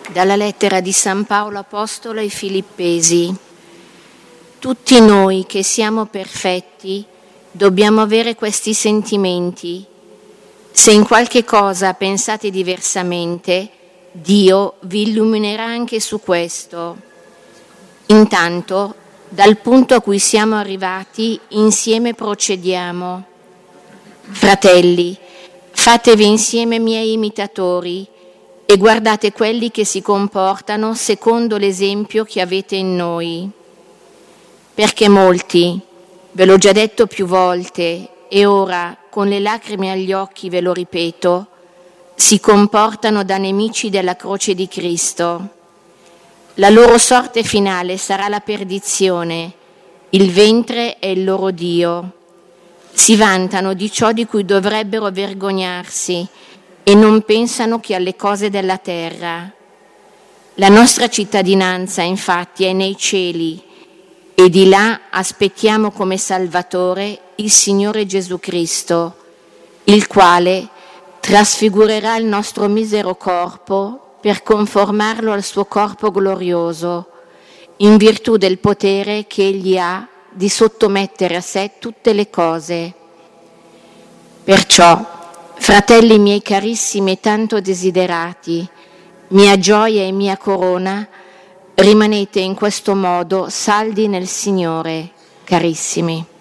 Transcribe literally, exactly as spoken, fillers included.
Dalla lettera di San Paolo Apostolo ai Filippesi. Tutti noi che siamo perfetti dobbiamo avere questi sentimenti. Se in qualche cosa pensate diversamente, Dio vi illuminerà anche su questo. Intanto, dal punto a cui siamo arrivati, insieme procediamo. Fratelli, fatevi insieme miei imitatori e guardate quelli che si comportano secondo l'esempio che avete in noi. Perché molti, ve l'ho già detto più volte e ora con le lacrime agli occhi ve lo ripeto, si comportano da nemici della croce di Cristo. La loro sorte finale sarà la perdizione, il ventre è il loro Dio. Si vantano di ciò di cui dovrebbero vergognarsi e non pensano che alle cose della terra. La nostra cittadinanza, infatti, è nei cieli e di là aspettiamo come Salvatore il Signore Gesù Cristo, il quale trasfigurerà il nostro misero corpo per conformarlo al suo corpo glorioso, in virtù del potere che Egli ha di sottomettere a sé tutte le cose. Perciò, fratelli miei carissimi e tanto desiderati, mia gioia e mia corona, rimanete in questo modo saldi nel Signore, carissimi.